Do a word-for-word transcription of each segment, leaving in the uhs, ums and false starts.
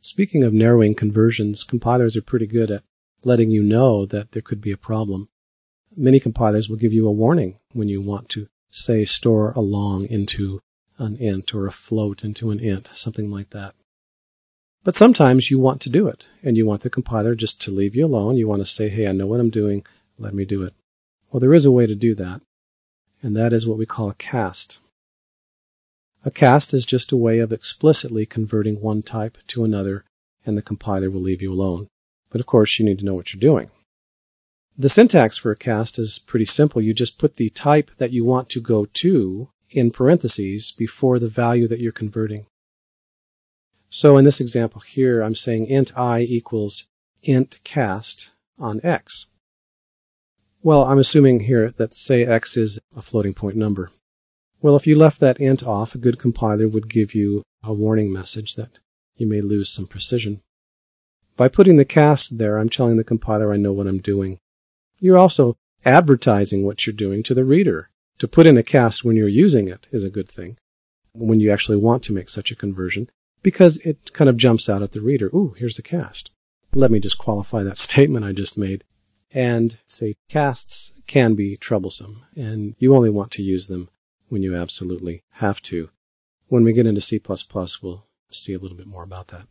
Speaking of narrowing conversions, compilers are pretty good at letting you know that there could be a problem. Many compilers will give you a warning when you want to, say, store a long into an int or a float into an int, something like that. But sometimes you want to do it, and you want the compiler just to leave you alone. You want to say, hey, I know what I'm doing, let me do it. Well, there is a way to do that, and that is what we call a cast. A cast is just a way of explicitly converting one type to another, and the compiler will leave you alone. But of course, you need to know what you're doing. The syntax for a cast is pretty simple. You just put the type that you want to go to in parentheses before the value that you're converting. So in this example here, I'm saying int I equals int cast on x. Well, I'm assuming here that, say, x is a floating point number. Well, if you left that int off, a good compiler would give you a warning message that you may lose some precision. By putting the cast there, I'm telling the compiler I know what I'm doing. You're also advertising what you're doing to the reader. To put in a cast when you're using it is a good thing, when you actually want to make such a conversion, because it kind of jumps out at the reader. Ooh, here's the cast. Let me just qualify that statement I just made. And say casts can be troublesome, and you only want to use them when you absolutely have to. When we get into C plus plus, we'll see a little bit more about that.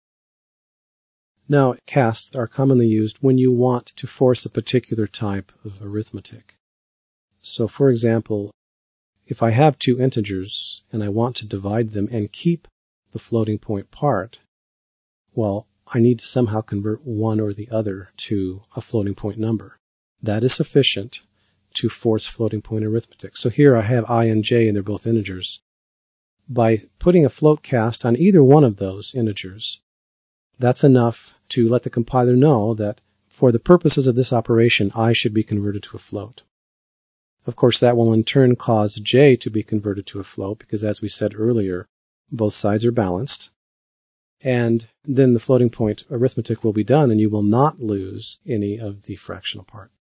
Now, casts are commonly used when you want to force a particular type of arithmetic. So, for example, if I have two integers and I want to divide them and keep the floating point part, well, I need to somehow convert one or the other to a floating point number. That is sufficient to force floating point arithmetic. So here I have I and j, and they're both integers. By putting a float cast on either one of those integers, that's enough to let the compiler know that for the purposes of this operation, I should be converted to a float. Of course, that will in turn cause j to be converted to a float because, as we said earlier, both sides are balanced. And then the floating point arithmetic will be done, and you will not lose any of the fractional part.